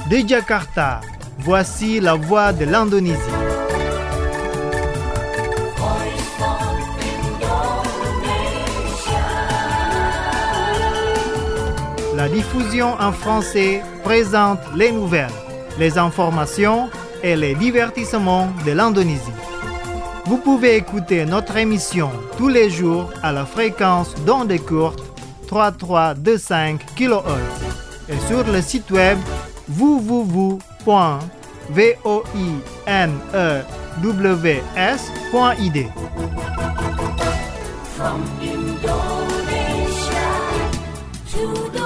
De Jakarta, voici la voix de l'Indonésie. La diffusion en français présente les nouvelles, les informations et les divertissements de l'Indonésie. Vous pouvez écouter notre émission tous les jours à la fréquence d'onde courte 3325 kHz et sur le site web www.voinews.id. From Indonesia to the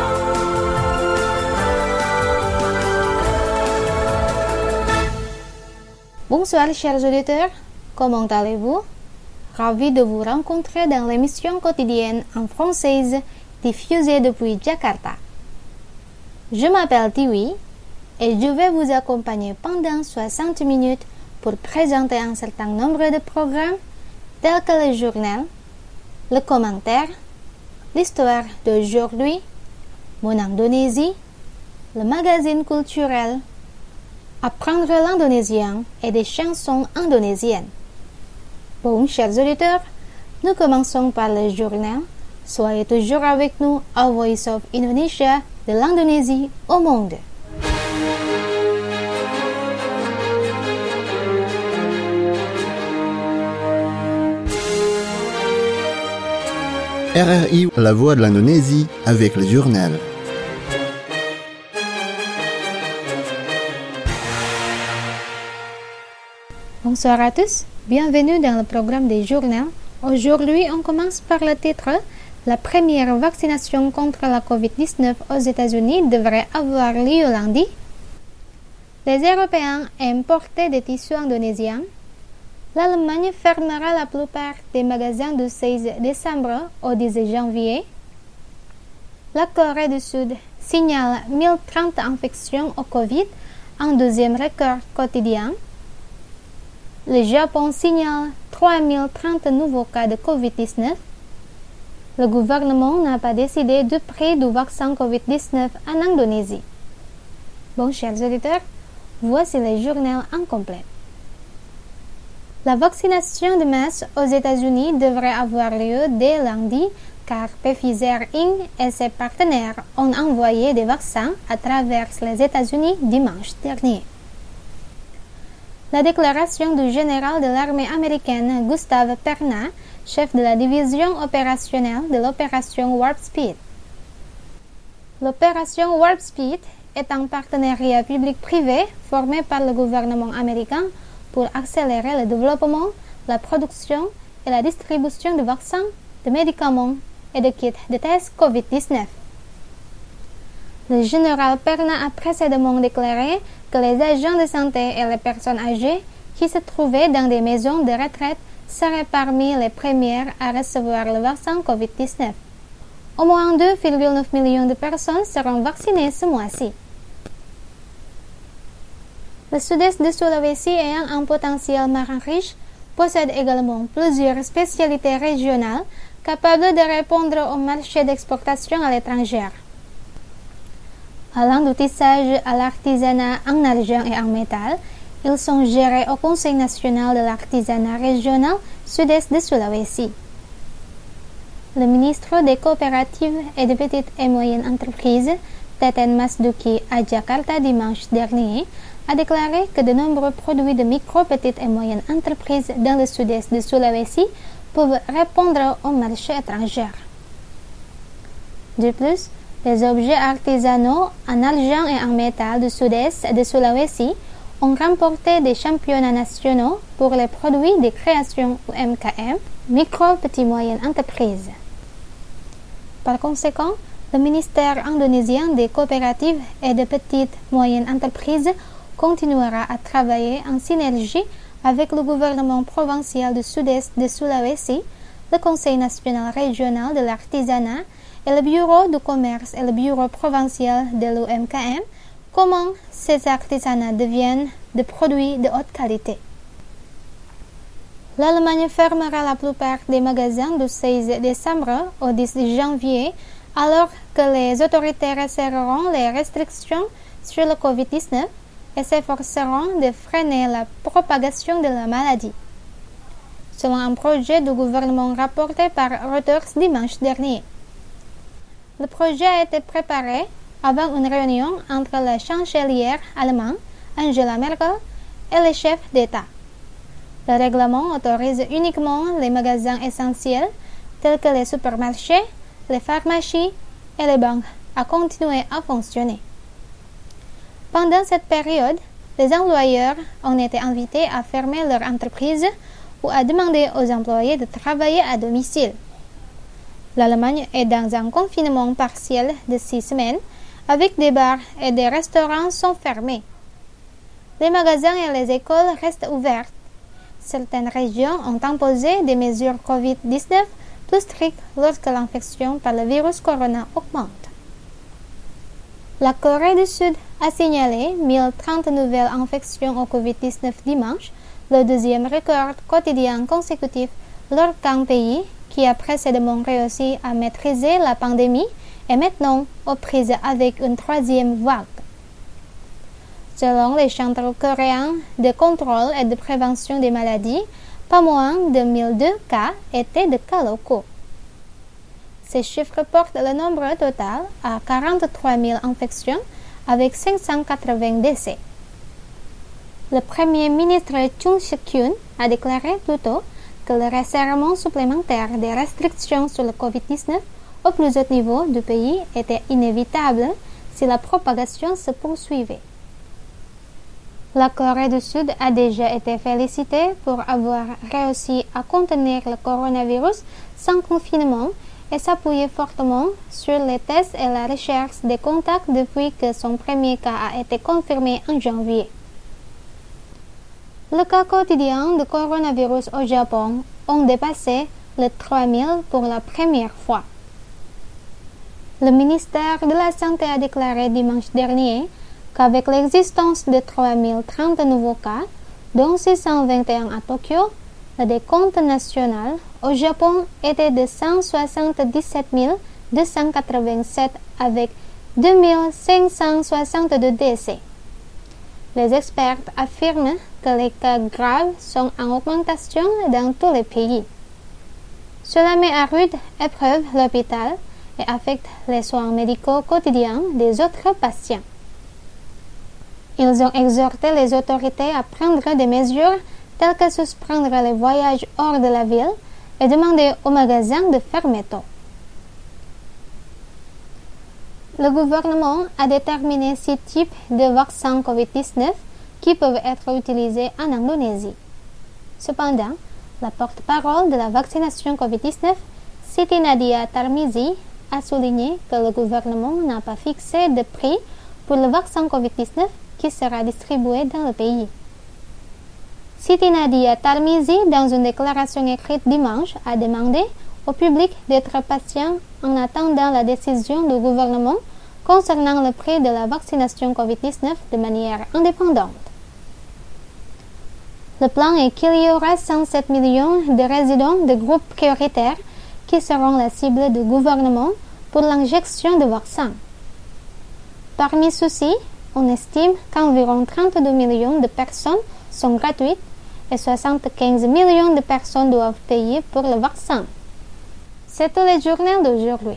Bonsoir chers auditeurs, comment allez-vous? Ravi de vous rencontrer dans l'émission quotidienne en française diffusée depuis Jakarta. Je m'appelle Tiwi et je vais vous accompagner pendant 60 minutes pour présenter un certain nombre de programmes tels que le journal, le commentaire, l'histoire d'aujourd'hui, mon Indonésie, le magazine culturel, apprendre l'indonésien et des chansons indonésiennes. Bon, chers auditeurs, nous commençons par le journal. Soyez toujours avec nous à Voice of Indonesia, de l'Indonésie au monde. RRI, la voix de l'Indonésie, avec le journal. Bonsoir à tous, bienvenue dans le programme des journaux. Aujourd'hui, on commence par le titre. La première vaccination contre la COVID-19 aux États-Unis devrait avoir lieu lundi. Les Européens importent des tissus indonésiens. L'Allemagne fermera la plupart des magasins du 16 décembre au 10 janvier. La Corée du Sud signale 1030 infections au Covid, un deuxième record quotidien. Le Japon signale 3030 nouveaux cas de COVID-19. Le gouvernement n'a pas décidé du prix du vaccin COVID-19 en Indonésie. Bon, chers auditeurs, voici le journal en complet. La vaccination de masse aux États-Unis devrait avoir lieu dès lundi car Pfizer Inc. et ses partenaires ont envoyé des vaccins à travers les États-Unis dimanche dernier. La déclaration du général de l'armée américaine Gustave Perna, chef de la division opérationnelle de l'opération Warp Speed. L'opération Warp Speed est un partenariat public-privé formé par le gouvernement américain pour accélérer le développement, la production et la distribution de vaccins, de médicaments et de kits de tests COVID-19. Le général Perna a précédemment déclaré que les agents de santé et les personnes âgées qui se trouvaient dans des maisons de retraite seraient parmi les premières à recevoir le vaccin COVID-19. Au moins 2,9 millions de personnes seront vaccinées ce mois-ci. Le sud-est de Sulawesi ayant un potentiel marin riche possède également plusieurs spécialités régionales capables de répondre au marché d'exportation à l'étranger. Allant du tissage à l'artisanat en argent et en métal, ils sont gérés au Conseil national de l'artisanat régional sud-est de Sulawesi. Le ministre des coopératives et des petites et moyennes entreprises, Teten Masduki, à Jakarta dimanche dernier, a déclaré que de nombreux produits de micro, petites et moyennes entreprises dans le sud-est de Sulawesi peuvent répondre au marché étranger. De plus, les objets artisanaux en argent et en métal du sud-est de Sulawesi ont remporté des championnats nationaux pour les produits de création ou MKM, micro, petites, moyennes entreprises. Par conséquent, le ministère indonésien des coopératives et des petites moyennes entreprises continuera à travailler en synergie avec le gouvernement provincial du sud-est de Sulawesi, le Conseil national régional de l'artisanat et le bureau du commerce et le bureau provincial de l'UMKM, comment ces artisanats deviennent des produits de haute qualité. L'Allemagne fermera la plupart des magasins du 16 décembre au 10 janvier, alors que les autorités resserreront les restrictions sur le Covid-19 et s'efforceront de freiner la propagation de la maladie. Selon un projet du gouvernement rapporté par Reuters dimanche dernier. Le projet a été préparé avant une réunion entre la chancelière allemande Angela Merkel et les chefs d'État. Le règlement autorise uniquement les magasins essentiels tels que les supermarchés, les pharmacies et les banques à continuer à fonctionner. Pendant cette période, les employeurs ont été invités à fermer leur entreprise ou à demander aux employés de travailler à domicile. L'Allemagne est dans un confinement partiel de 6 semaines, avec des bars et des restaurants sont fermés. Les magasins et les écoles restent ouvertes. Certaines régions ont imposé des mesures COVID-19 plus strictes lorsque l'infection par le virus corona augmente. La Corée du Sud a signalé 1030 nouvelles infections au COVID-19 dimanche, le deuxième record quotidien consécutif lors qu'un pays qui a précédemment réussi à maîtriser la pandémie est maintenant aux prises avec une troisième vague. Selon les centres coréens de contrôle et de prévention des maladies, pas moins de 1002 cas étaient de cas locaux. Ces chiffres portent le nombre total à 43 000 infections avec 580 décès. Le Premier ministre Chung Sik-kyun a déclaré plus tôt que le resserrement supplémentaire des restrictions sur le COVID-19 au plus haut niveau du pays était inévitable si la propagation se poursuivait. La Corée du Sud a déjà été félicitée pour avoir réussi à contenir le coronavirus sans confinement et s'appuyer fortement sur les tests et la recherche des contacts depuis que son premier cas a été confirmé en janvier. Le cas quotidien de coronavirus au Japon ont dépassé les 3000 pour la première fois. Le ministère de la Santé a déclaré dimanche dernier qu'avec l'existence de 3030 nouveaux cas, dont 621 à Tokyo, le décompte national au Japon était de 177 287 avec 2562 décès. Les experts affirment que les cas graves sont en augmentation dans tous les pays. Cela met à rude épreuve l'hôpital et affecte les soins médicaux quotidiens des autres patients. Ils ont exhorté les autorités à prendre des mesures telles que suspendre les voyages hors de la ville et demander aux magasins de fermer tôt. Le gouvernement a déterminé 6 types de vaccins COVID-19 qui peuvent être utilisés en Indonésie. Cependant, la porte-parole de la vaccination COVID-19, Siti Nadia Tarmizi, a souligné que le gouvernement n'a pas fixé de prix pour le vaccin COVID-19 qui sera distribué dans le pays. Siti Nadia Tarmizi, dans une déclaration écrite dimanche, a demandé au public d'être patient en attendant la décision du gouvernement concernant le prix de la vaccination COVID-19 de manière indépendante. Le plan est qu'il y aura 107 millions de résidents de groupes prioritaires qui seront la cible du gouvernement pour l'injection de vaccins. Parmi ceux-ci, on estime qu'environ 32 millions de personnes sont gratuites et 75 millions de personnes doivent payer pour le vaccin. C'est tout le journal d'aujourd'hui.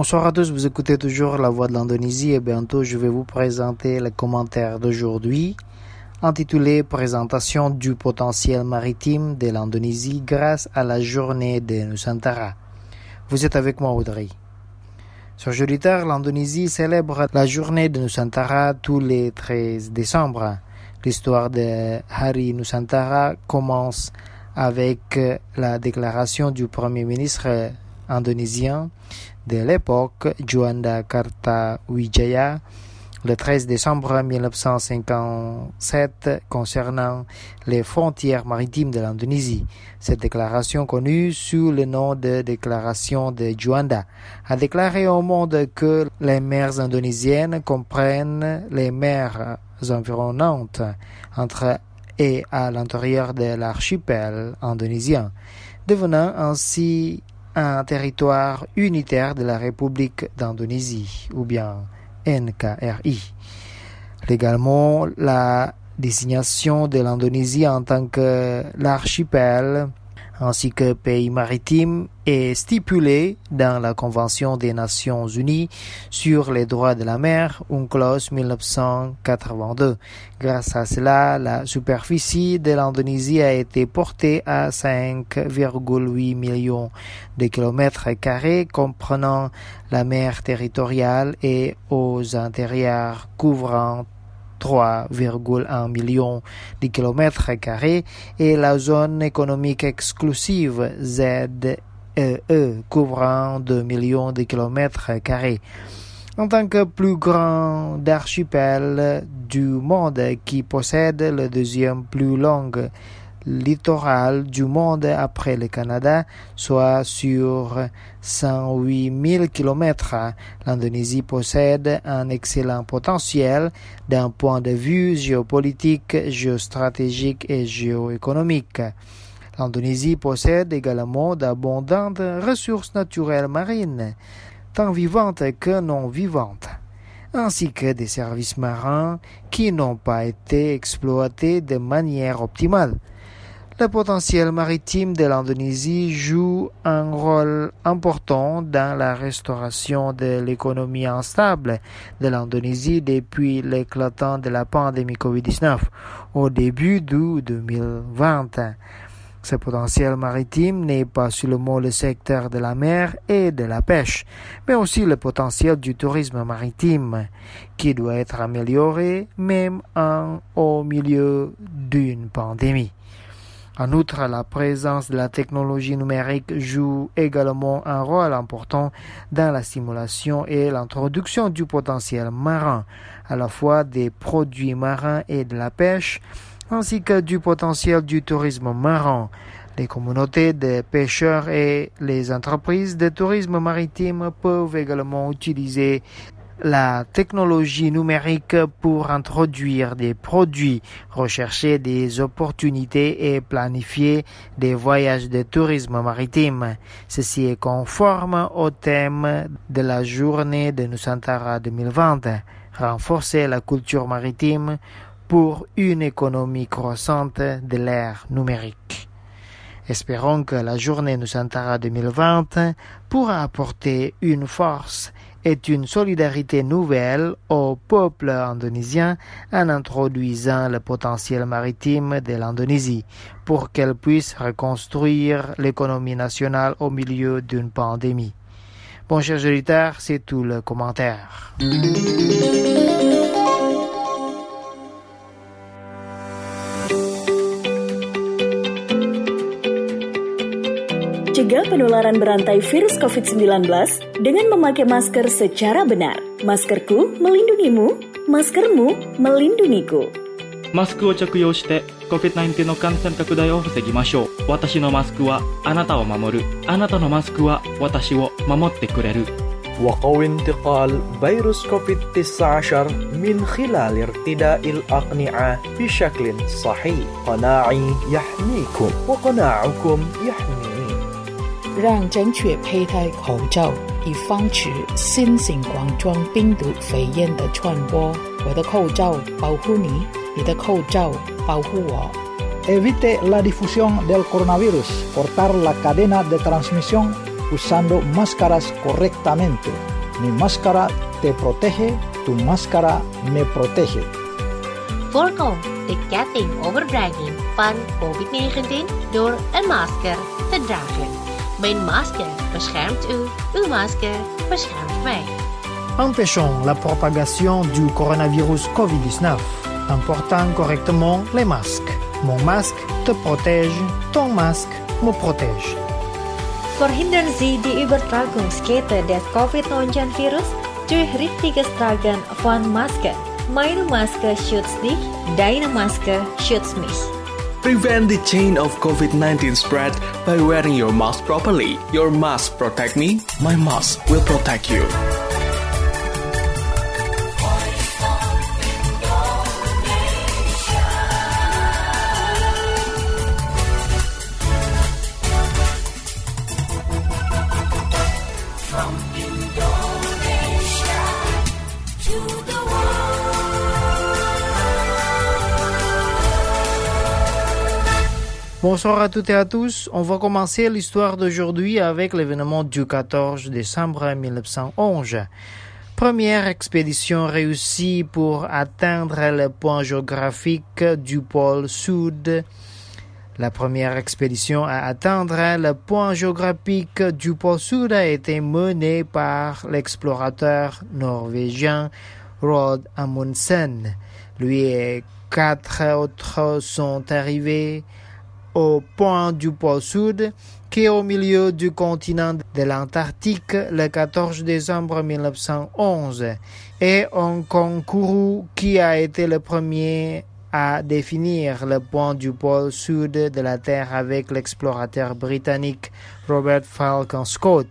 Bonsoir à tous, vous écoutez toujours La Voix de l'Indonésie et bientôt je vais vous présenter le commentaire d'aujourd'hui intitulé Présentation du potentiel maritime de l'Indonésie grâce à la journée de Nusantara. Vous êtes avec moi Audrey. Sur jeudi tard, l'Indonésie célèbre la journée de Nusantara tous les 13 décembre. L'histoire de Hari Nusantara commence avec la déclaration du premier ministre indonésien de l'époque, Juanda Kartawijaya, le 13 décembre 1957 concernant les frontières maritimes de l'Indonésie. Cette déclaration, connue sous le nom de déclaration de Juanda, a déclaré au monde que les mers indonésiennes comprennent les mers environnantes entre et à l'intérieur de l'archipel indonésien, devenant ainsi un territoire unitaire de la République d'Indonésie, ou bien NKRI. Légalement, la désignation de l'Indonésie en tant que l'archipel ainsi que pays maritime est stipulée dans la Convention des Nations Unies sur les droits de la mer, UNCLOS 1982. Grâce à cela, la superficie de l'Indonésie a été portée à 5,8 millions de kilomètres carrés, comprenant la mer territoriale et aux intérieurs couvrant 3,1 millions de kilomètres carrés et la zone économique exclusive ZEE couvrant 2 millions de kilomètres carrés. En tant que plus grand archipel du monde qui possède le deuxième plus long littoral du monde après le Canada, soit sur 108 000 km, l'Indonésie possède un excellent potentiel d'un point de vue géopolitique, géostratégique et géoéconomique. L'Indonésie possède également d'abondantes ressources naturelles marines, tant vivantes que non vivantes, ainsi que des services marins qui n'ont pas été exploités de manière optimale. Le potentiel maritime de l'Indonésie joue un rôle important dans la restauration de l'économie instable de l'Indonésie depuis l'éclatant de la pandémie Covid-19 au début du 2020. Ce potentiel maritime n'est pas seulement le secteur de la mer et de la pêche, mais aussi le potentiel du tourisme maritime, qui doit être amélioré même au milieu d'une pandémie. En outre, la présence de la technologie numérique joue également un rôle important dans la stimulation et l'introduction du potentiel marin, à la fois des produits marins et de la pêche, ainsi que du potentiel du tourisme marin. Les communautés de pêcheurs et les entreprises de tourisme maritime peuvent également utiliser la technologie numérique pour introduire des produits, rechercher des opportunités et planifier des voyages de tourisme maritime. Ceci est conforme au thème de la journée de Nusantara 2020, renforcer la culture maritime pour une économie croissante de l'ère numérique. Espérons que la journée Nusantara 2020 pourra apporter une force et une solidarité nouvelle au peuple indonésien en introduisant le potentiel maritime de l'Indonésie pour qu'elle puisse reconstruire l'économie nationale au milieu d'une pandémie. Bon, chers auditeurs, c'est tout le commentaire. Cegah penularan berantai virus COVID-19 dengan memakai masker secara benar. Maskerku melindungimu, maskermu melindungiku. マスクを着用して COVID-19 の感染拡大を防ぎましょう。私のマスクはあなたを守る。あなたのマスクは私を守ってくれる。 وقوي انتقال فيروس كوفيد-19 من خلال ارتداء الأقنعة بشكل صحيح. قناعي يحميكم وقناعكم يحميني. 让正确佩戴口罩，以防止新型冠状病毒肺炎的传播。我的口罩保护你，你的口罩保护我。 Evite la difusión del coronavirus, cortar la cadena de transmisión usando máscaras correctamente. Mi máscara te protege, tu máscara me protege. Voorkom de ketting overdrijving van COVID-19 door een masker te dragen. Mijn masker beschermt u, uw masker beschermt mij. Empêchons la propagation du coronavirus COVID-19 en portant correctement les masques. Mon masque te protège, ton masque me protège. Verhindern Sie die Übertragungskette des Covid-19-Virus durch richtiges Tragen von Masken. Meine Maske schützt dich, deine Maske schützt mich. Prevent the chain of COVID-19 spread by wearing your mask properly. Your mask protect me, my mask will protect you. Bonsoir à toutes et à tous. On va commencer l'histoire d'aujourd'hui avec l'événement du 14 décembre 1911. Première expédition réussie pour atteindre le point géographique du pôle Sud. La première expédition à atteindre le point géographique du pôle Sud a été menée par l'explorateur norvégien Roald Amundsen. Lui et 4 autres sont arrivés au point du pôle Sud, qui est au milieu du continent de l'Antarctique le 14 décembre 1911, et ont concouru qui a été le premier à définir le point du pôle Sud de la Terre avec l'explorateur britannique Robert Falcon Scott.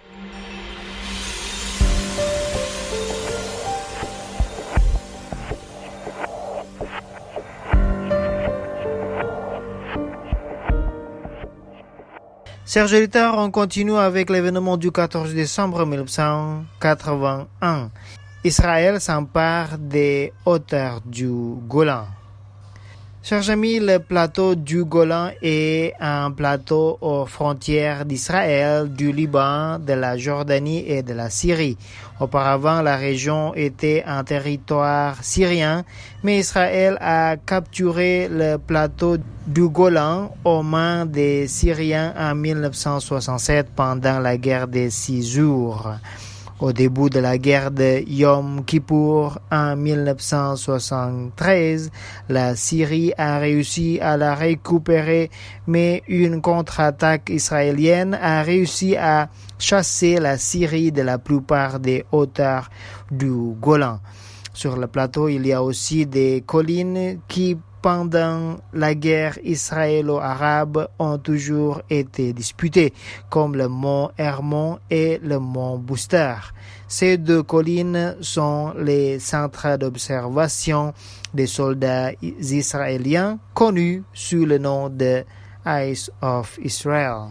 Chers auditeurs, on continue avec l'événement du 14 décembre 1981. Israël s'empare des hauteurs du Golan. Chers amis, le plateau du Golan est un plateau aux frontières d'Israël, du Liban, de la Jordanie et de la Syrie. Auparavant, la région était un territoire syrien, mais Israël a capturé le plateau du Golan aux mains des Syriens en 1967 pendant la guerre des 6 jours. Au début de la guerre de Yom Kippour en 1973, la Syrie a réussi à la récupérer, mais une contre-attaque israélienne a réussi à chasser la Syrie de la plupart des hauteurs du Golan. Sur le plateau, il y a aussi des collines qui, pendant la guerre israélo-arabe, ont toujours été disputées, comme le mont Hermon et le mont Booster. Ces 2 collines sont les centres d'observation des soldats israéliens, connus sous le nom de Eyes of Israel.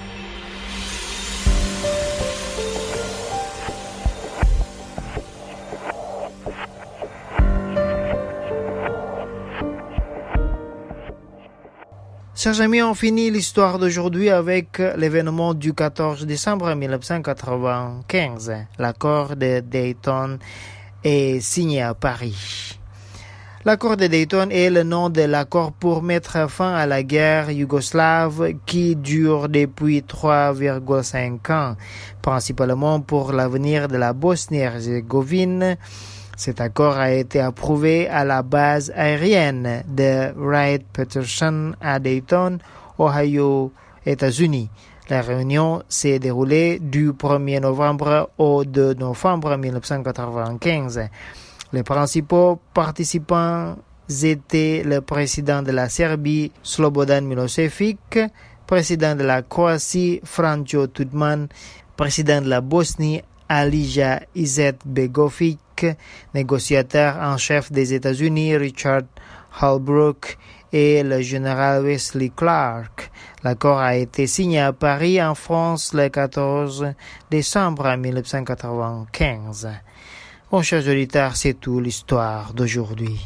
Chers amis, on finit l'histoire d'aujourd'hui avec l'événement du 14 décembre 1995. L'accord de Dayton est signé à Paris. L'accord de Dayton est le nom de l'accord pour mettre fin à la guerre yougoslave qui dure depuis 3,5 ans, principalement pour l'avenir de la Bosnie-Herzégovine. Cet accord a été approuvé à la base aérienne de Wright-Patterson à Dayton, Ohio, États-Unis. La réunion s'est déroulée du 1er novembre au 2 novembre 1995. Les principaux participants étaient le président de la Serbie, Slobodan Milosevic, président de la Croatie, Franjo Tudman, président de la Bosnie, Alija Izetbegovic, négociateur en chef des États-Unis Richard Holbrooke et le général Wesley Clark. L'accord a été signé à Paris, en France, le 14 décembre 1995. Bon, chers auditeurs, c'est tout l'histoire d'aujourd'hui.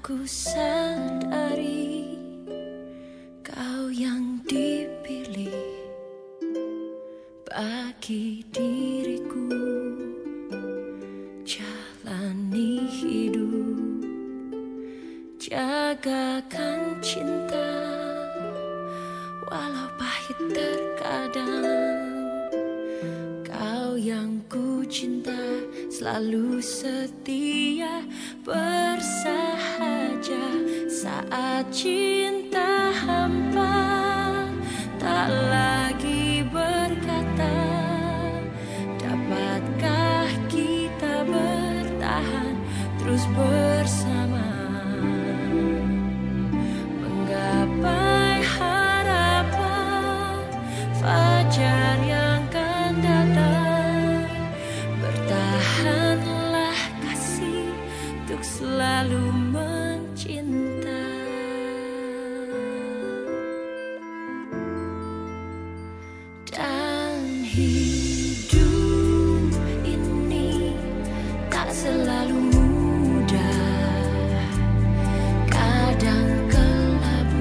Ku sadari kau yang dipilih bagi diriku, jalani hidup, jagakan cinta walau pahit terkadang. Kau yang ku cinta selalu setia, bersahaja saat cinta hampa, tak lagi berkata, dapatkah kita bertahan terus bersama, menggapai harapan fajar yang kan datang. Bertahanlah kasih untuk selalu mencinta. Dan hidup ini tak selalu mudah, kadang kelabu,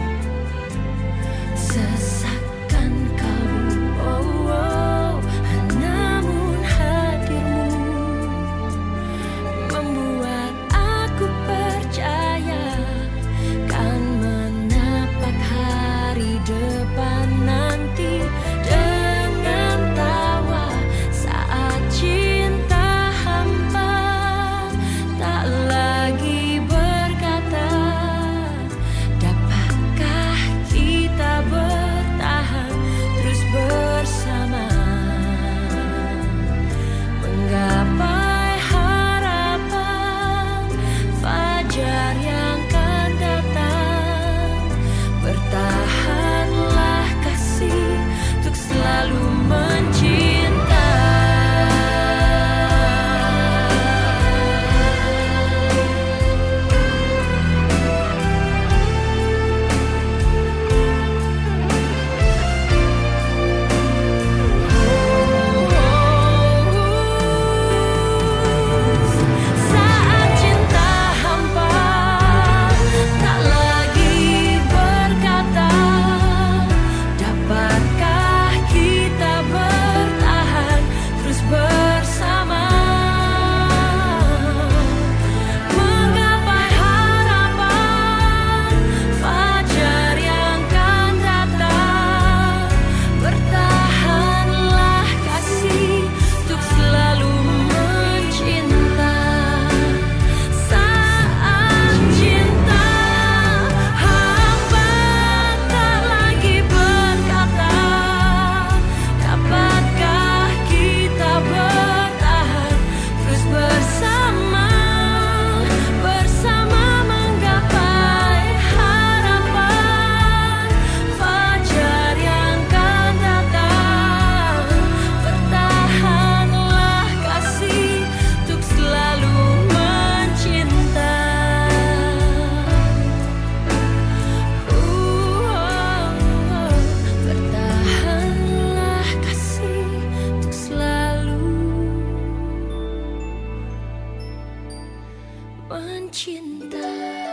sesakan kalbu. Namun hadirmu membuat aku percaya kan menapak hari depan nanti dengan tawa saat cinta hampa, tak lagi berkata, dapatkah kita bertahan terus bersama, menggapai harapan fajar yang kan datang. Bertahanlah kasih untuk selalu mencinta. Saat cinta hampa, tak lagi berkata, dapatkah kita bertahan terus bersama, menggapai harapan fajar yang kan datang. Bertahanlah kasih untuk selalu mencinta. Saat cinta hampa, tak lagi berkata, dapatkah kita bertahan terus bersama, bersama menggapai harapan fajar yang kan datang. Bertahanlah kasih untuk selalu mencinta. Bertahanlah kasih untuk selalu mencinta.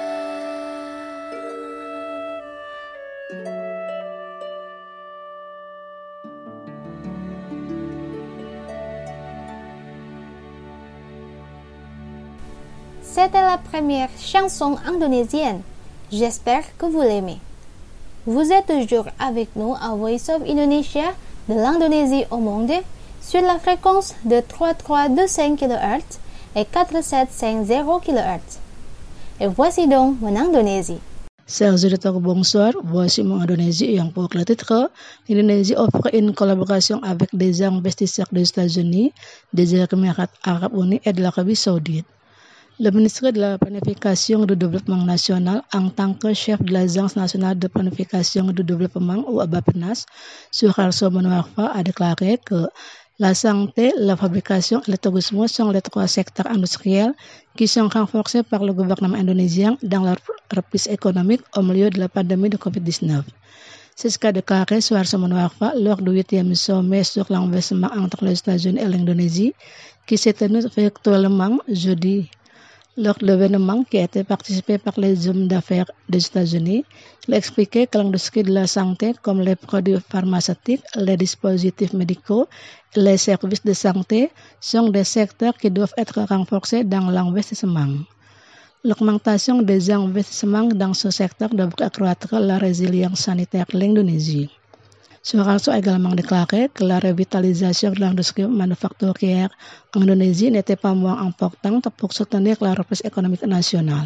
C'était la première chanson indonésienne. J'espère que vous l'aimez. Vous êtes toujours avec nous à Voice of Indonesia de l'Indonésie au monde sur la fréquence de 3325 kHz et 4750 kHz. Et voici donc mon Indonésie. Chers auditeurs, bonsoir. Voici mon Indonésie ayant pour le titre. L'Indonésie offre une collaboration avec des investisseurs des États-Unis, des Émirats arabes unis et de l'Arabie saoudite. Le ministre de la Planification du Développement national, en tant que chef de l'Agence nationale de planification du développement ou ABAPNAS, Suharto Monoarfa, a déclaré que la santé, la fabrication et le tourisme sont les trois secteurs industriels qui sont renforcés par le gouvernement indonésien dans leur reprise économique au milieu de la pandémie de Covid-19. C'est ce qu'a déclaré Suharto Monoarfa lors du 8e sommet sur l'investissement entre les États-Unis et l'Indonésie qui s'est tenu virtuellement jeudi. Lors de l'événement qui a été participé par les hommes d'affaires des États-Unis, il a expliqué que l'industrie de la santé, comme les produits pharmaceutiques, les dispositifs médicaux et les services de santé, sont des secteurs qui doivent être renforcés dans l'investissement. L'augmentation des investissements dans ce secteur devrait accroître la résilience sanitaire de l'Indonésie. Suharto a également déclaré que la revitalisation de l'industrie manufacturière en Indonésie n'était pas moins importante pour soutenir la reprise économique nationale.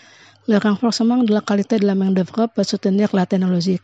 Le renforcement de la qualité de la main-d'œuvre peut soutenir la technologie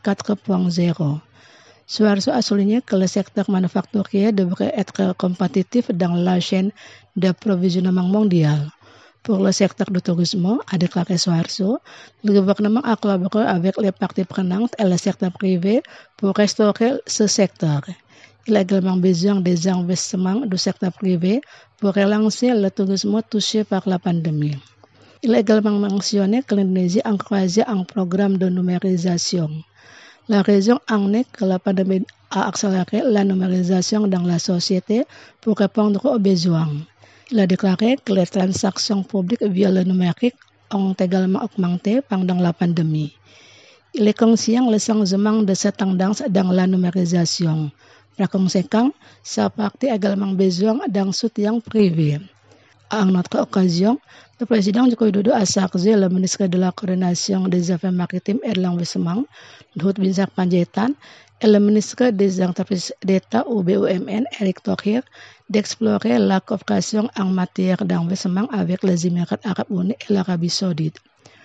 4.0. Suharto a souligné que le secteur manufacturier devrait être compétitif dans la chaîne d'approvisionnement mondiale. Pour le secteur du tourisme, a déclaré Suharto, le gouvernement a collaboré avec les parties prenantes et le secteur privé pour restaurer ce secteur. Il a également besoin des investissements du secteur privé pour relancer le tourisme touché par la pandémie. Il a également mentionné que l'Indonésie a encouragé un programme de numérisation. La raison en est que la pandémie a accéléré la numérisation dans la société pour répondre aux besoins. Il a déclaré que les transactions publiques via le numérique ont également augmenté pendant la pandémie. Il est conscient du changement de cette tendance dans la numérisation. Par conséquent, sa partie a également besoin d'un soutien privé. À une autre occasion, le président Joko Widodo a chargé le ministre de la Coordination des Affaires maritimes et de l'Investissement, Luhut Binsar Panjaitan, et le ministre des Entreprises d'État ou BUMN, Erick Thohir, d'explorer la coopération en matière d'investissement avec les Émirats arabes unis et l'Arabie saoudite.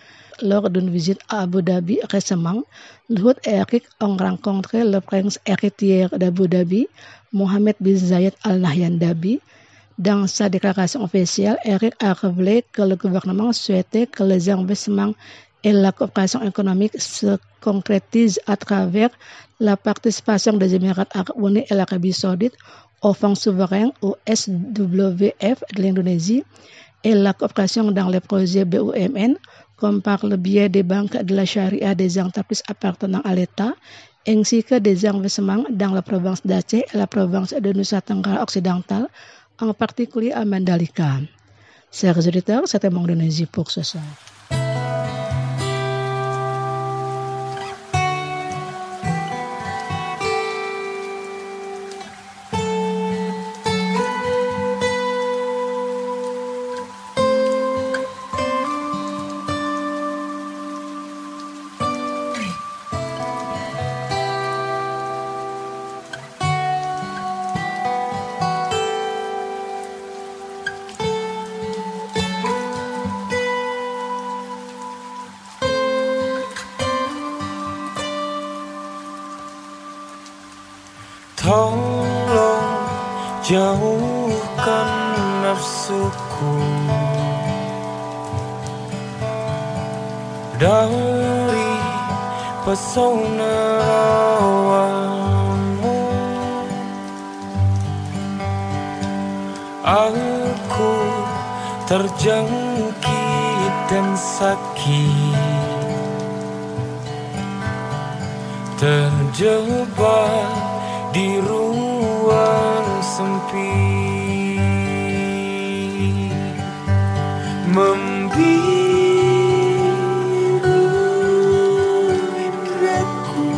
Lors d'une visite à Abu Dhabi récemment, Luhut et Erick ont rencontré le prince héritier d'Abu Dhabi, Mohammed bin Zayed Al Nahyan Dhabi. Dans sa déclaration officielle, Erick a révélé que le gouvernement souhaitait que les investissements et la coopération économique se concrétisent à travers la participation des Émirats arabes unis et l'Arabie saoudite au Fonds souverain ou SWF de l'Indonésie et la coopération dans les projets BUMN, comme par le biais des banques de la charia des entreprises appartenant à l'État, ainsi que des investissements dans la province d'Aceh et la province de Nusa Tenggara occidentale, en particulier à Mandalika. Chers auditeurs, c'était mon Indonésie pour ce soir. Tolong jauhkan nafsuku dari pesona awanmu. Aku terjangkit dan sakit, terjebak di ruang sempit, membiru indraku,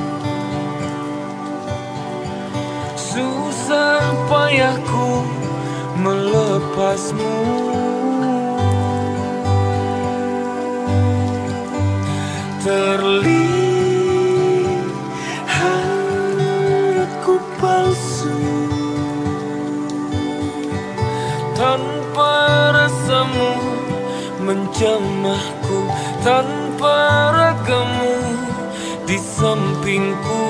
susah payahku melepasmu. Palsu tanpa rasamu menjamahku, tanpa ragamu di sampingku.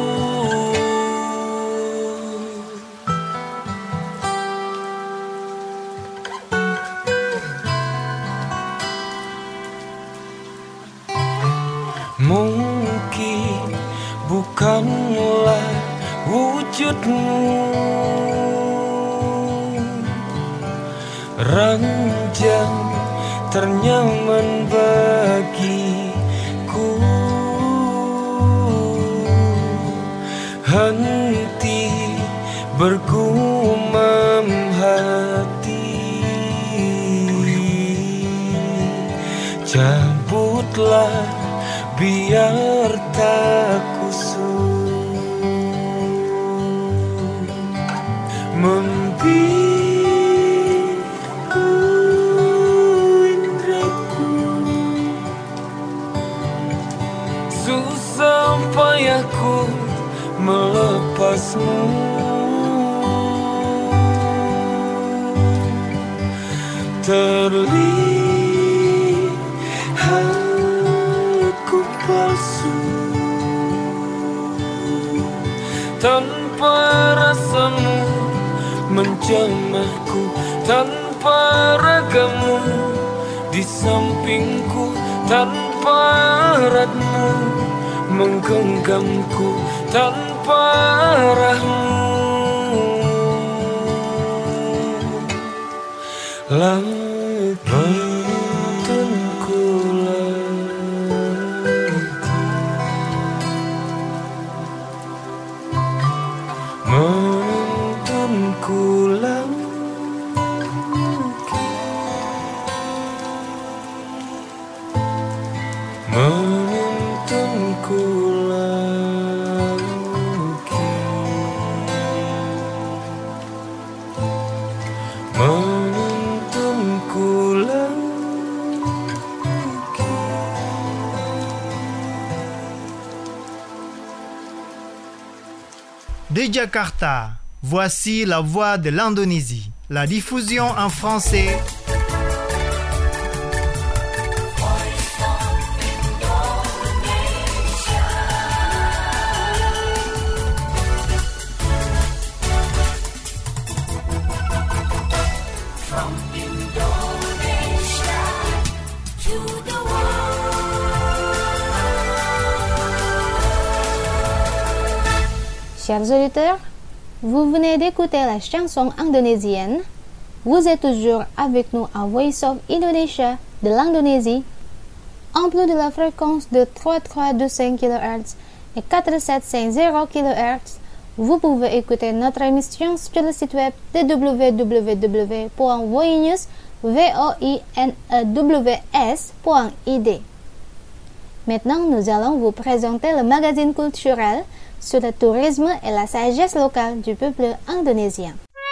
Mungkin bukanlah wujudmu ranjang ternyaman bagiku, henti bergumam hati. Cabutlah biar tak kusut membiku indraku. Susah payahku melepasmu, terlihat ku palsu tanpa rasamu menjamahku, tanpa ragamu di sampingku, tanpa eratmu menggenggamku, tanpa arahmu. Menuntunku lagi, menuntunku lagi, menuntunku lagi. De Jakarta, voici la voix de l'Indonésie. La diffusion en français. Chers auditeurs, vous venez d'écouter la chanson indonésienne. Vous êtes toujours avec nous à Voice of Indonesia de l'Indonésie. En plus de la fréquence de 3325 kHz et 4750 kHz, vous pouvez écouter notre émission sur le site web de www.voinews.id. Maintenant, nous allons vous présenter le magazine culturel sur le tourisme et la sagesse locale du peuple indonésien.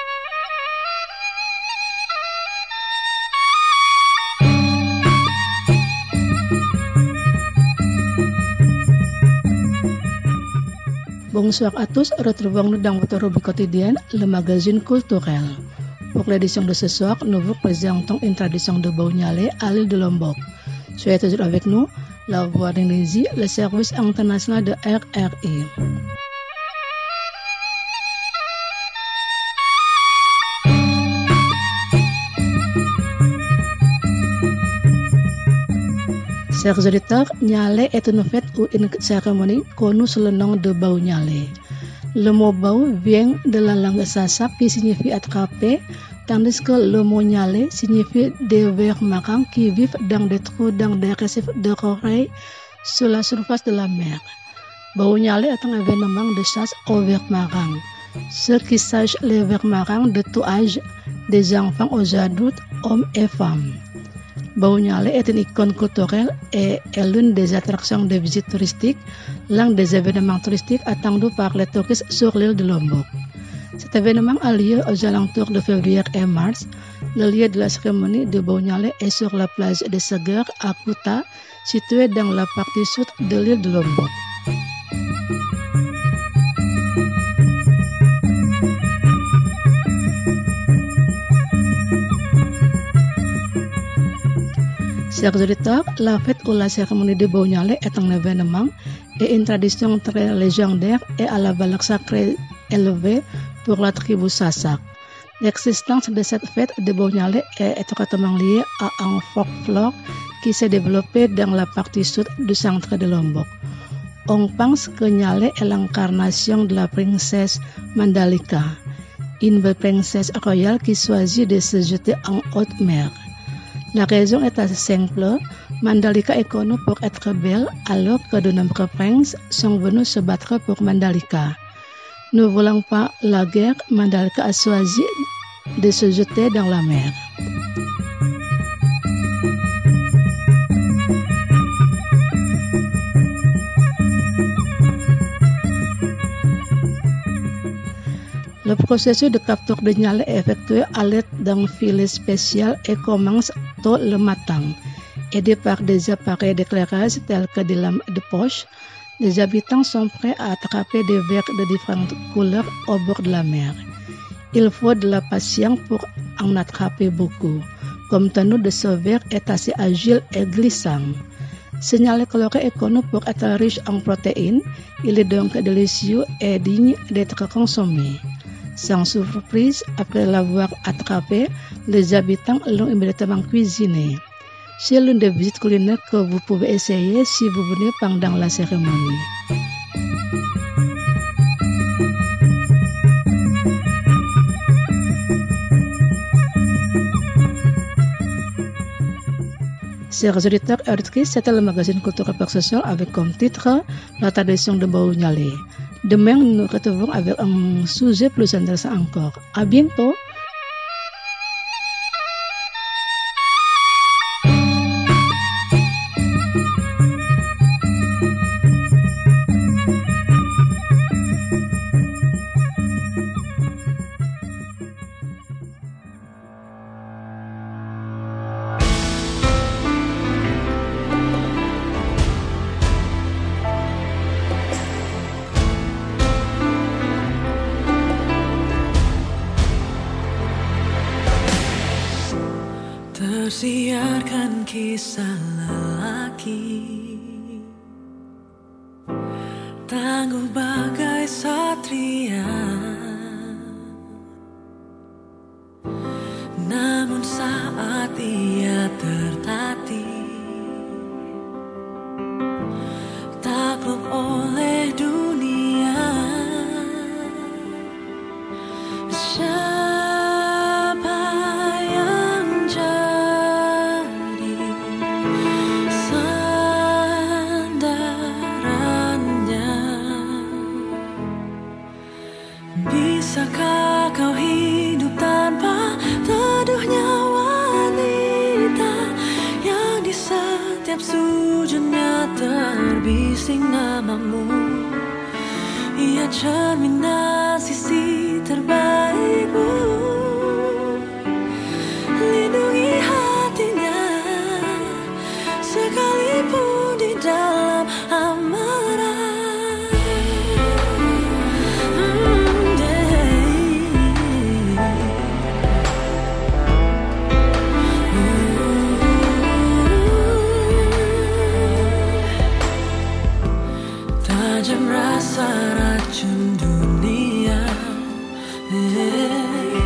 Bonsoir à tous, retrouvons-nous dans votre rubrique quotidienne, le magazine culturel. Pour l'édition de ce soir, nous vous présentons une tradition de Baunyale à l'île de Lombok. Soyez toujours avec nous, la voix d'Indonésie, le service international de RRI. Chers auditeurs, Nyale est une fête ou une cérémonie connue sous le nom de Baunyale. Le mot Bau vient de la langue Sasak qui signifie attraper, tandis que le mot Nyale signifie des vers marins qui vivent dans des trous dans des récifs de corail sur la surface de la mer. Baunyale est un événement de chasse aux vers marins. Ceux qui sachent les vers marins de tout âge, des enfants aux adultes, hommes et femmes. Baunyale est une icône culturelle et est l'une des attractions de visite touristique, l'un des événements touristiques attendus par les touristes sur l'île de Lombok. Cet événement a lieu aux alentours de février et mars. Le lieu de la cérémonie de Baunyale est sur la plage de Seger à Kuta, située dans la partie sud de l'île de Lombok. Chers auditeurs, la fête ou la cérémonie de Baunyale est un événement et une tradition très légendaire et à la valeur sacrée élevée pour la tribu Sasak. L'existence de cette fête de Baunyale est étroitement liée à un folklore qui s'est développé dans la partie sud du centre de Lombok. On pense que Nyale est l'incarnation de la princesse Mandalika, une belle princesse royale qui choisit de se jeter en haute mer. La raison est assez simple. Mandalika est connue pour être belle alors que de nombreux princes sont venus se battre pour Mandalika. Ne voulant pas la guerre, Mandalika a choisi de se jeter dans la mer. Le processus de capture de signal est effectué à l'aide d'un filet spécial et commence tôt le matin. Aidés par des appareils d'éclairage tels que des lampes de poche, les habitants sont prêts à attraper des vers de différentes couleurs au bord de la mer. Il faut de la patience pour en attraper beaucoup. Comme tenu de ce vers est assez agile et glissant. Signal coloré est connu pour être riche en protéines. Il est donc délicieux et digne d'être consommé. Sans surprise, après l'avoir attrapé, les habitants l'ont immédiatement cuisiné. C'est l'une des visites culinaires que vous pouvez essayer si vous venez pendant la cérémonie. Chers auditeurs et auditrices, c'était le magazine Culture et Social avec comme titre La tradition de Bau Nyale. Demain, nous nous retrouvons avec un sujet plus intéressant encore. À bientôt! Tersiarkan kisah lelaki tangguh bagai satria, namun saat ia tertatih takluk oleh dunia. Bisakah kau hidup tanpa teduhnya wanita yang di setiap sujudnya terbising namamu? Ia cerminan sisi terbaikmu. Lindungi hatinya sekalipun di dalam amarah. Tajam rasa racun dunia,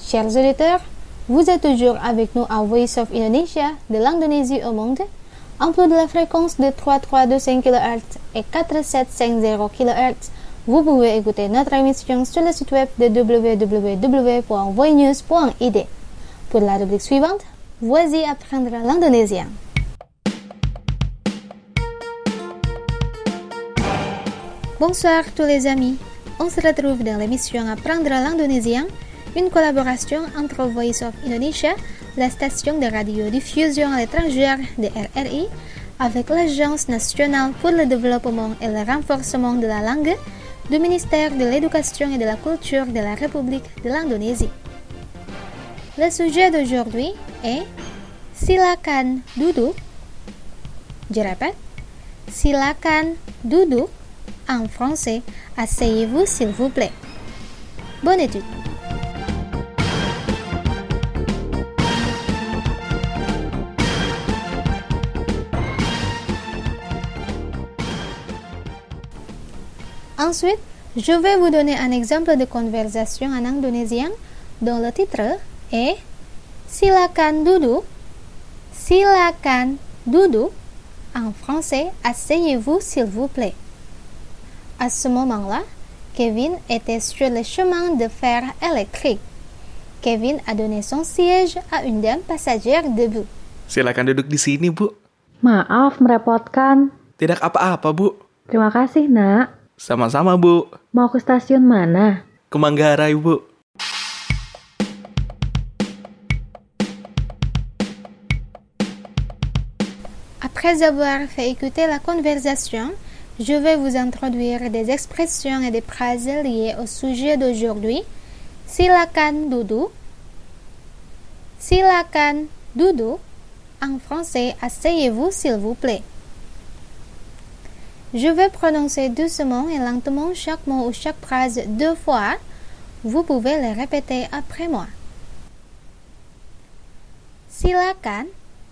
Chers auditeurs, vous êtes toujours avec nous à Voice of Indonesia de l'Indonésie au monde, en plus de la fréquence de 3325 kHz et 4750 kHz. Vous pouvez écouter notre émission sur le site web de www.voinews.id. Pour la rubrique suivante, voici apprendre l'indonésien. Bonsoir tous les amis, on se retrouve dans l'émission Apprendre l'indonésien, une collaboration entre Voice of Indonesia, la station de radiodiffusion à l'étranger de RRI, avec l'Agence nationale pour le développement et le renforcement de la langue du ministère de l'Éducation et de la Culture de la République de l'Indonésie. Le sujet d'aujourd'hui est Silakan duduk. Je répète, Silakan duduk. En français, asseyez-vous s'il vous plaît. Bonne étude. Ensuite, je vais vous donner un exemple de conversation en indonésien dont le titre est Silakan duduk. Silakan duduk. En français, asseyez-vous s'il vous plaît. À ce moment-là, Kevin était sur le chemin de fer électrique. Kevin a donné son siège à une dame passagère debout. Silakan duduk di sini, Bu. Maaf merepotkan. Tidak apa-apa, Bu. Terima kasih, Nak. Sama-sama, Bu. Mau ke stasiun mana? Ke Manggarai, Bu. Après avoir fait écouter la conversation, je vais vous introduire des expressions et des phrases liées au sujet d'aujourd'hui. Silakan duduk. Silakan duduk. En français, asseyez-vous s'il vous plaît. Je vais prononcer doucement et lentement chaque mot ou chaque phrase 2 fois. Vous pouvez les répéter après moi. Silakan.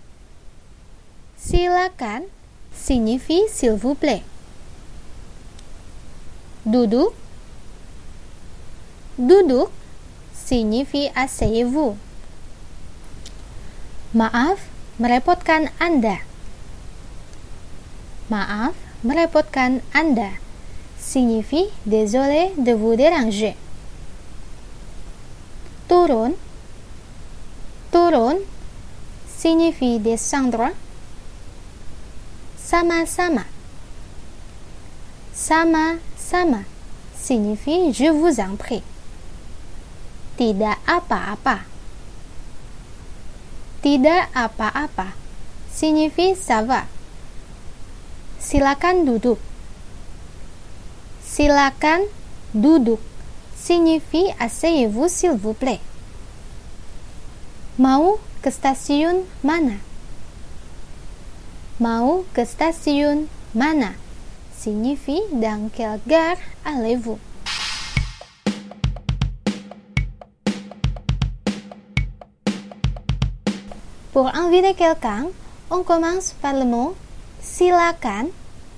Silakan signifie s'il vous plaît. Duduk. Duduk signifie asseyez-vous. Maaf, merepotkan Anda. Maaf, merepotkan Anda signifie désolé de vous déranger. Turun. Turun signifie descendre. Sama-sama. Sama-sama signifie je vous en prie. Tidak apa-apa. Tidak apa-apa signifie ça va. Silakan duduk. Silakan duduk signifie asseyez-vous s'il vous plaît. Mau ke stasiun mana? Mau ke stasiun mana signifie dans quelle gare allez-vous? Pour inviter quelqu'un, on commence par le mot silakan.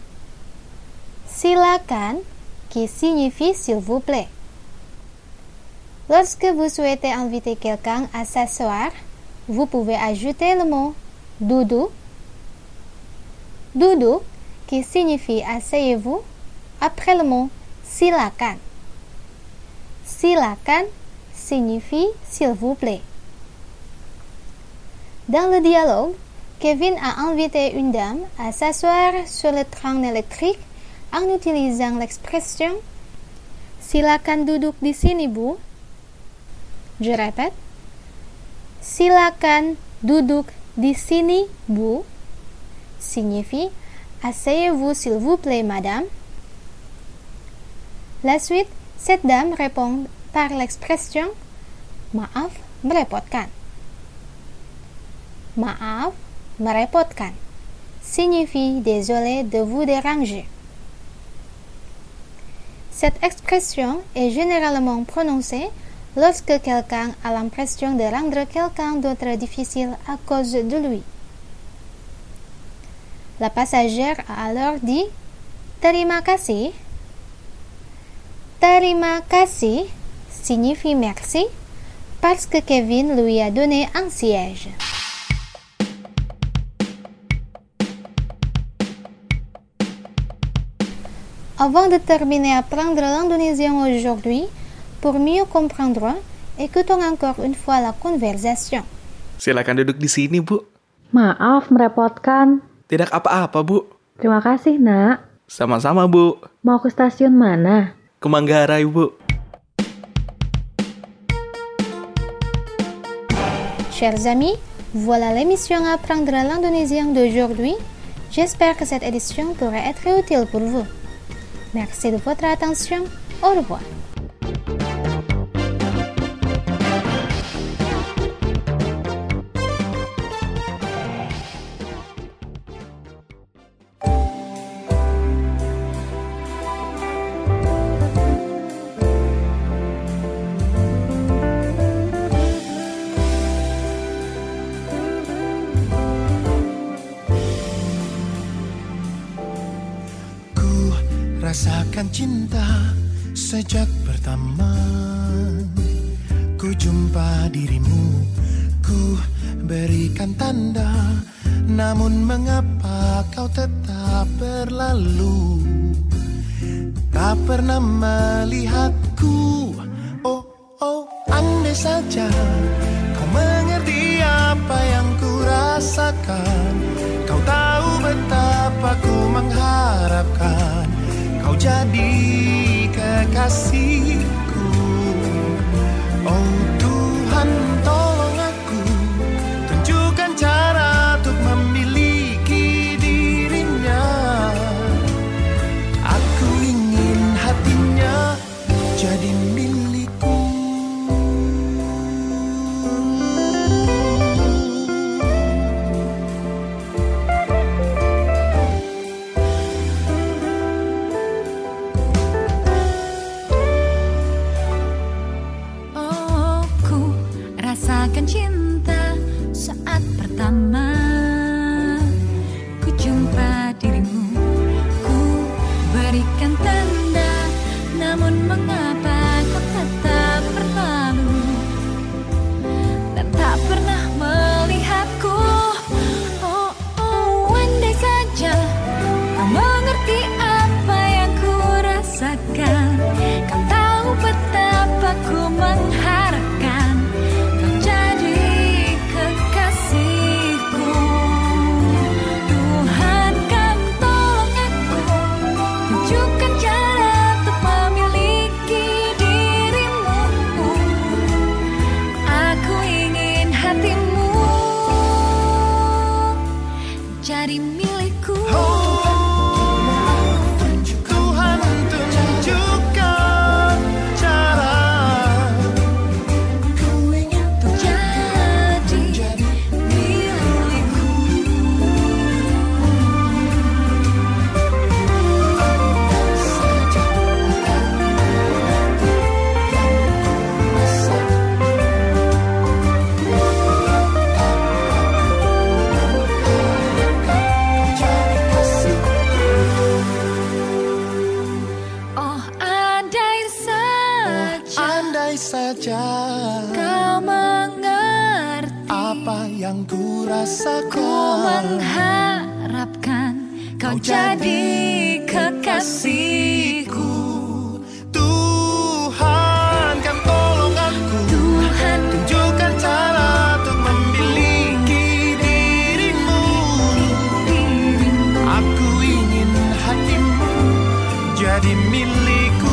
Silakan qui signifie s'il vous plaît. Lorsque vous souhaitez inviter quelqu'un à s'asseoir, vous pouvez ajouter le mot duduk. Duduk qui signifie asseyez-vous après le mot silakan. Silakan signifie s'il vous plaît. Dans le dialogue, Kevin a invité une dame à s'asseoir sur le train électrique en utilisant l'expression silakan duduk di sini, Bu. Je répète. Silakan duduk di sini, Bu signifie asseyez-vous s'il vous plaît, madame. La suite, cette dame répond par l'expression maaf merepotkan. Maaf merepotkan signifie désolé de vous déranger. Cette expression est généralement prononcée lorsque quelqu'un a l'impression de rendre quelqu'un d'autre difficile à cause de lui. La passagère a alors dit terima kasih. Terima kasih signifie merci parce que Kevin lui a donné un siège. Avant de terminer à apprendre l'indonésien aujourd'hui, pour mieux comprendre, écoutons encore une fois la conversation. Silakan duduk di sini, Bu. Maaf merepotkan. Tidak apa-apa, Bu. Terima kasih, Nak. Sama-sama, Bu. Mau ke stasiun mana? Ke Manggarai, Bu. Chers amis, voilà l'émission Apprendre l'indonésien d'aujourd'hui. J'espère que cette édition pourrait être utile pour vous. Merci de votre attention. Au revoir. Rasakan cinta sejak pertama ku jumpa dirimu, ku berikan tanda, namun mengapa kau tetap berlalu, tak pernah melihatku. Oh, oh, andai saja kau mengerti apa yang ku rasakan, kau tahu betapa ku mengharapkan kau jadi kekasihku. Oh Tuhan, tolong aku, tunjukkan cara untuk memiliki dirinya. Aku ingin hatinya jadi milikku. Rasakan cinta saat pertama ku jumpa dirimu, ku berikan tanda, namun mengapa kau tetap berlalu dan tak pernah melihatku. Oh, oh, andai saja kau mengerti apa yang ku rasakan, kau tahu betapa ku mengharapkan jadi milikku. Tuhan tunjukkan cara, ku ingin jadi milikku. Saja kau mengerti apa yang ku rasakan, ku mengharapkan kau jadi kekasihku. Tuhan, kan tolong aku, Tuhan, tunjukkan cara untuk memiliki dirimu. Aku ingin hatimu jadi milikku.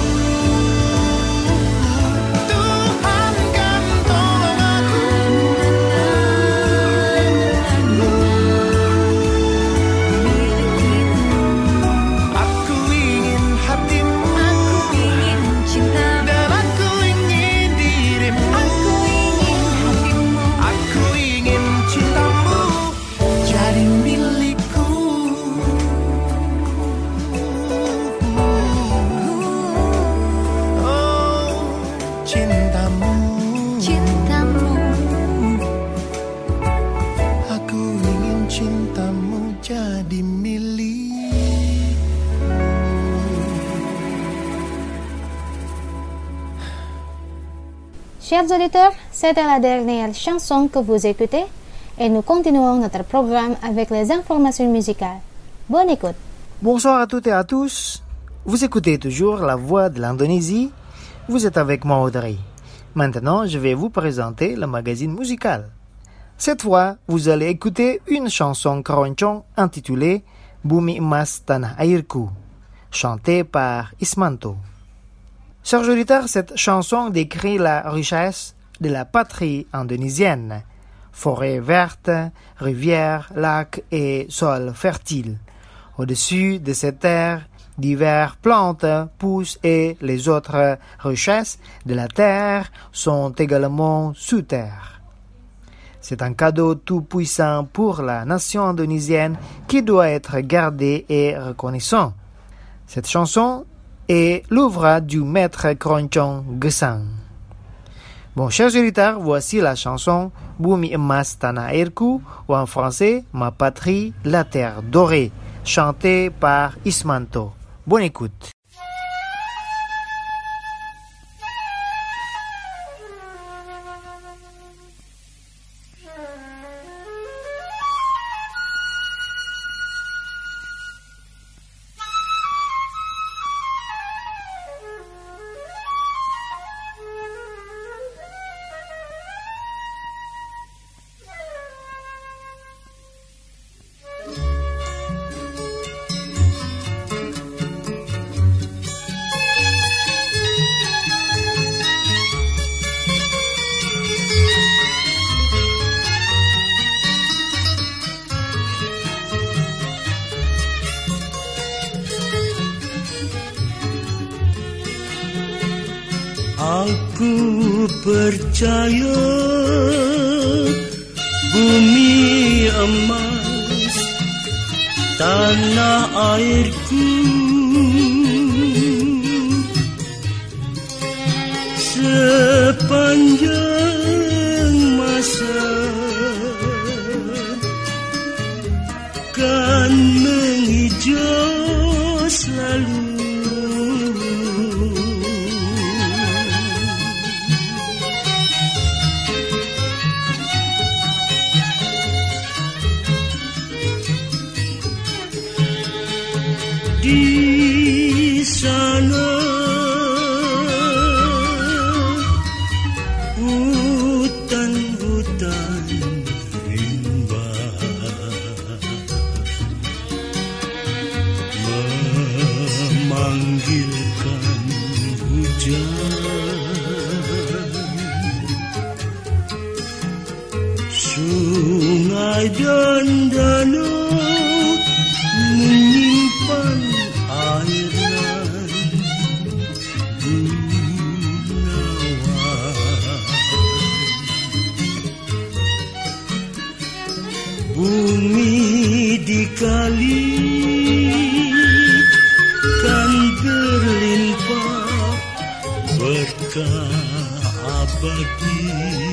Chers auditeurs, c'était la dernière chanson que vous écoutez et nous continuons notre programme avec les informations musicales. Bonne écoute. Bonsoir à toutes et à tous. Vous écoutez toujours La Voix de l'Indonésie. Vous êtes avec moi Audrey. Maintenant, je vais vous présenter le magazine musical. Cette fois, vous allez écouter une chanson keroncong intitulée Bumi Emas Tanah Airku, chantée par Ismanto. Chers auditeurs, cette chanson décrit la richesse de la patrie indonésienne. Forêts vertes, rivières, lacs et sols fertiles. Au-dessus de ces terres, diverses plantes poussent et les autres richesses de la terre sont également sous terre. C'est un cadeau tout puissant pour la nation indonésienne qui doit être gardé et reconnaissant. Cette chanson est l'œuvre du maître keroncong Gesang. Bon, chers auditeurs, voici la chanson Bumi Emas Tanah Airku, ou en français Ma patrie, la terre dorée, chantée par Ismanto. Bonne écoute. Aku percaya bumi emas tanah airku sepanjang masa kan menghijau selalu. Di sana hutan-hutan rimba memanggilkan hujan, sungai dan danau menyimpan airan gunawan. Bumi dikali kan berlimpah berkah abadi.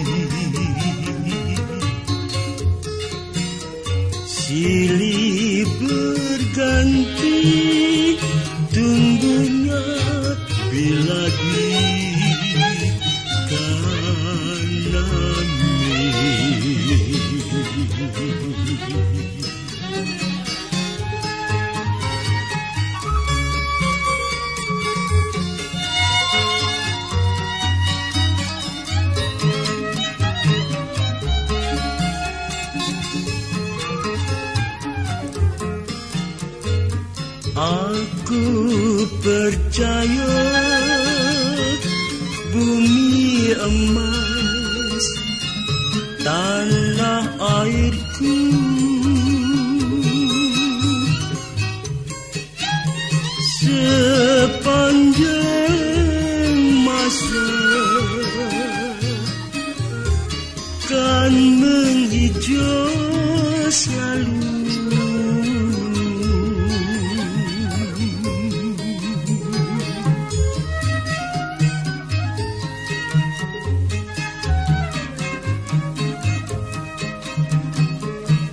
Silih berganti tumbuhnya bila ditanami. Aku percaya bumi emas tanah airku sepanjang masa kan menghijau selalu.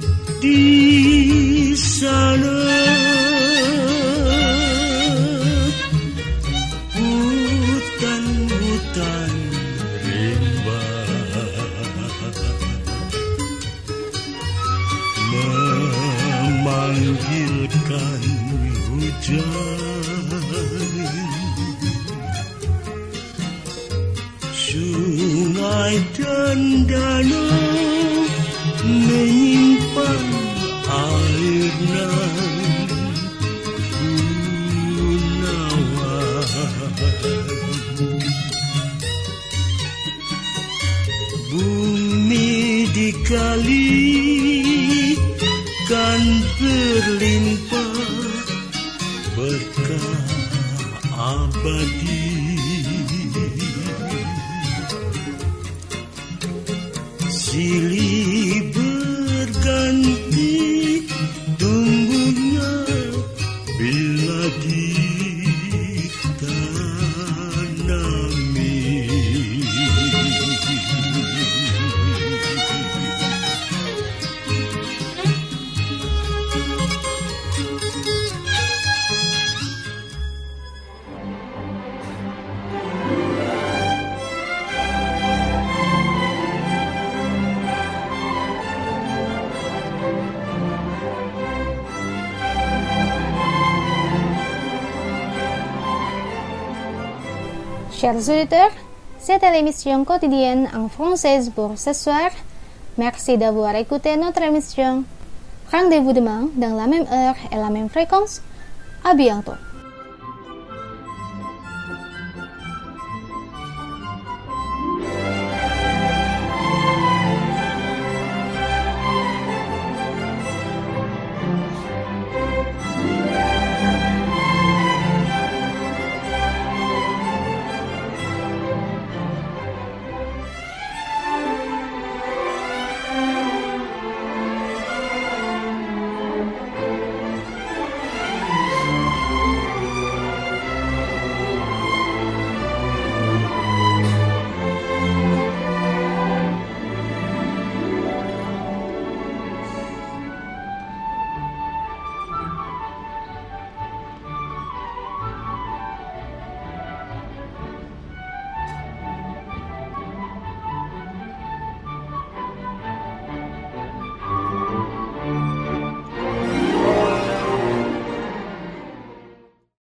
Di sana Sungai dan danau menyimpan air nan gunawan. Bumi dikali kan berlimpah berkah abadi. Silih berganti tumbuhnya bila ditanami. Chers auditeurs, c'était l'émission quotidienne en française pour ce soir. Merci d'avoir écouté notre émission. Rendez-vous demain dans la même heure et la même fréquence. À bientôt.